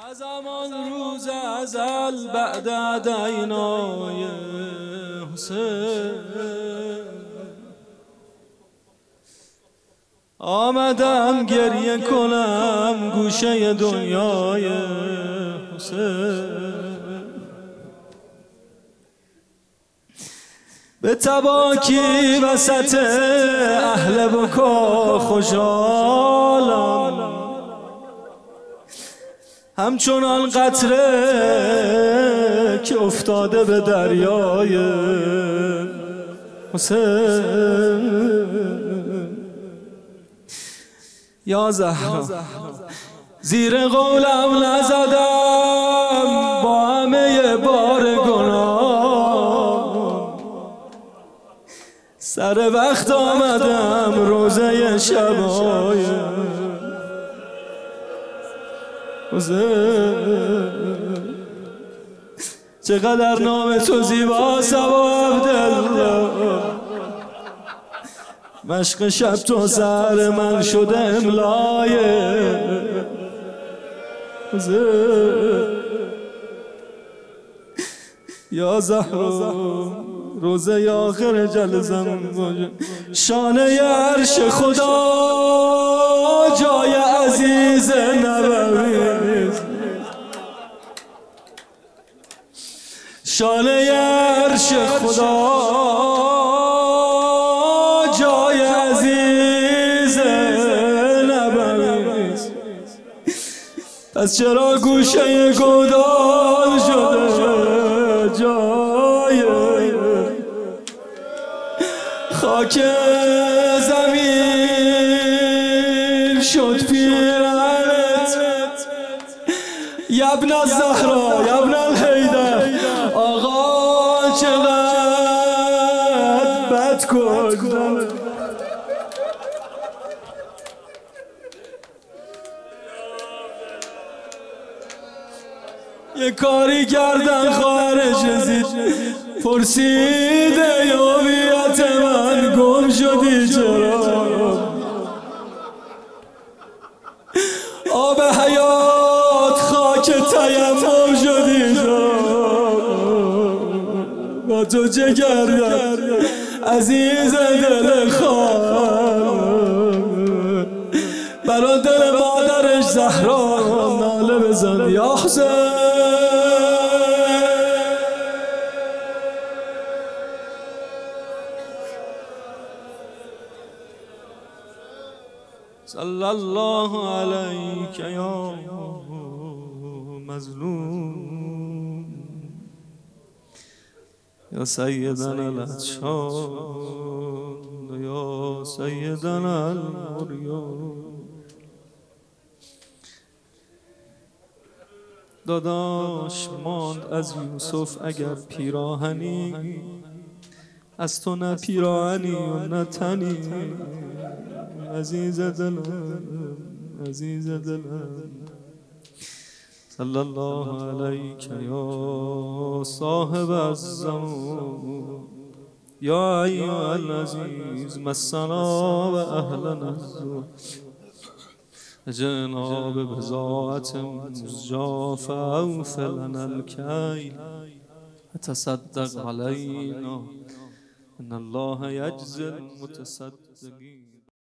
از همان روز ازل بعد عینای حسین آمدم گریه کنم گوشه دنیای حسین به تباکی وسط اهل بکا خوشحالم همچنان قطره که افتاده به دریای حسین یا زهرا زیر قولم نزدم با همه بار گناه سر وقت آمدم روزه شبای چقدر نام تو زیبا سبا عبدالله مشق شب تو سر من شده املای یا زهرا روزه آخر جلسم شانه عرش خدا جای عزیز نبوی شانه عرش خدا جای عزیز نبوی پس چرا گوشه گودال شده جای خاک زمین شد پیرهنت یبن الزهرا یبن الحیدر آقا چقدر بد کردم یه کاری کردن خارج زید پرسیده هویت من گم شدی چرا آب حیات خاک تیمم شدی با تو چه کردم عزیز دل خان برا دل مادرش زهرا ناله بزن یا حسین صلی الله علیک یا مظلوم یا سیدنا العطشان یا سیدنا المریان داداش ماند از یوسف اگر پیراهنی از تو نه پیراهنی و نه تنی عزیز دلم عزیز دلم صلی الله علیک یا صاحب الزمان یا ایها العزیز مسنا و اهلنا جناب بضاعت مزجا فاوف لنا الکیل تصدق علینا ان الله یجزی المتصدقین